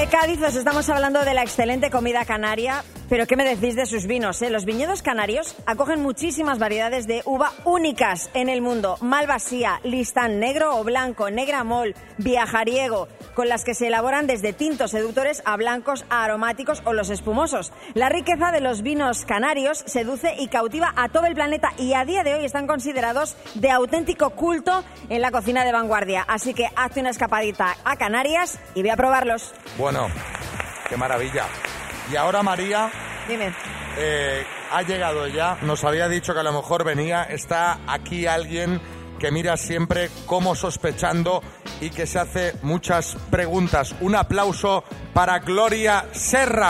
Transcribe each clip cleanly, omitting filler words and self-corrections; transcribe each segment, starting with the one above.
de Cádiz os estamos hablando de la excelente comida canaria, pero ¿qué me decís de sus vinos? Los viñedos canarios acogen muchísimas variedades de uva únicas en el mundo. Malvasía, Listán, negro o blanco, Negramol, Viajariego, con las que se elaboran desde tintos seductores a blancos, a aromáticos o los espumosos. La riqueza de los vinos canarios seduce y cautiva a todo el planeta y a día de hoy están considerados de auténtico culto en la cocina de vanguardia. Así que hazte una escapadita a Canarias y ve a probarlos. Bueno, qué maravilla. Y ahora, María, dime. Ha llegado ya, nos había dicho que a lo mejor venía, está aquí alguien que mira siempre como sospechando y que se hace muchas preguntas. Un aplauso para Gloria Serra.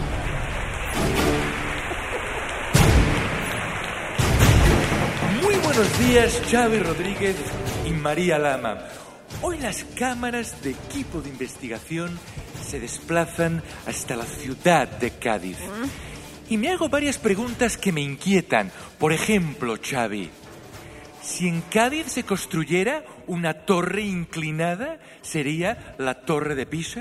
Muy buenos días, Xavi Rodríguez y María Lama. Hoy las cámaras de equipo de investigación se desplazan hasta la ciudad de Cádiz. Y me hago varias preguntas que me inquietan. Por ejemplo, Xavi, si en Cádiz se construyera una torre inclinada, ¿sería la Torre de Pisa?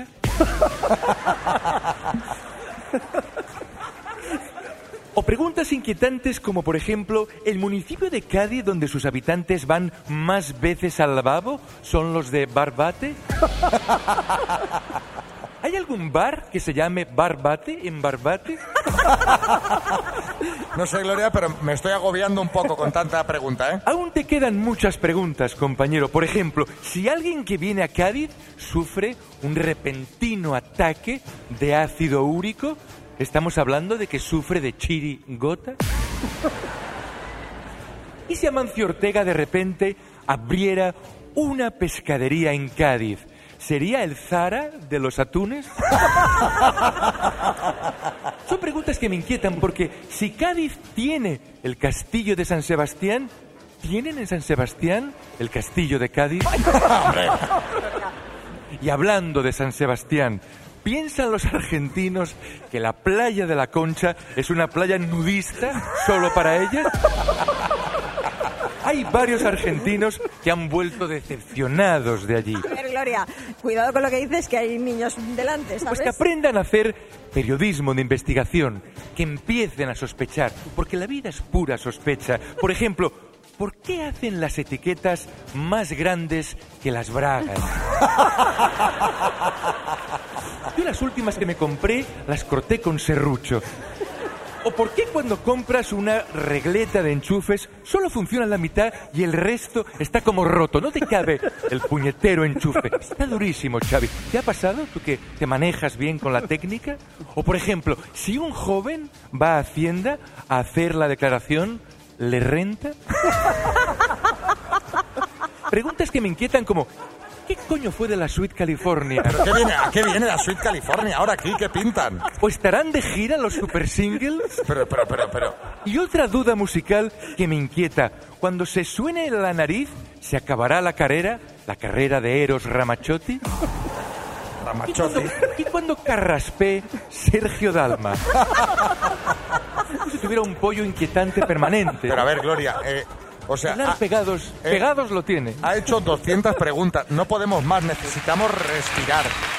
O preguntas inquietantes como, por ejemplo, ¿el municipio de Cádiz donde sus habitantes van más veces al lavabo son los de Barbate? ¿Hay algún bar que se llame Barbate en Barbate? No sé, Gloria, pero me estoy agobiando un poco con tanta pregunta, ¿eh? Aún te quedan muchas preguntas, compañero. Por ejemplo, si alguien que viene a Cádiz sufre un repentino ataque de ácido úrico, ¿estamos hablando de que sufre de chirigota? ¿Y si Amancio Ortega de repente abriera una pescadería en Cádiz? ¿Sería el Zara de los atunes? Son preguntas que me inquietan porque si Cádiz tiene el castillo de San Sebastián, ¿tienen en San Sebastián el castillo de Cádiz? Y hablando de San Sebastián, ¿piensan los argentinos que la playa de la Concha es una playa nudista solo para ellas? Hay varios argentinos que han vuelto decepcionados de allí. A ver, Gloria, cuidado con lo que dices, que hay niños delante, ¿sabes? Pues que aprendan a hacer periodismo de investigación, que empiecen a sospechar, porque la vida es pura sospecha. Por ejemplo, ¿por qué hacen las etiquetas más grandes que las bragas? Yo las últimas que me compré las corté con serrucho. ¿O por qué cuando compras una regleta de enchufes solo funciona la mitad y el resto está como roto? No te cabe el puñetero enchufe. Está durísimo, Xavi. ¿Te ha pasado tú que te manejas bien con la técnica? O por ejemplo, si un joven va a Hacienda a hacer la declaración, ¿le renta? Preguntas que me inquietan como... ¿qué coño fue de la Suite California? ¿Pero a qué viene la Suite California? ¿Ahora aquí qué pintan? ¿O estarán de gira los super singles? Pero... Y otra duda musical que me inquieta. Cuando se suene la nariz, ¿se acabará la carrera de Eros Ramazzotti? ¿Y cuando carraspee Sergio Dalma? Como si tuviera un pollo inquietante permanente. Pero a ver, Gloria... o sea, pegados lo tiene. Ha hecho 200 preguntas. No podemos más, necesitamos respirar.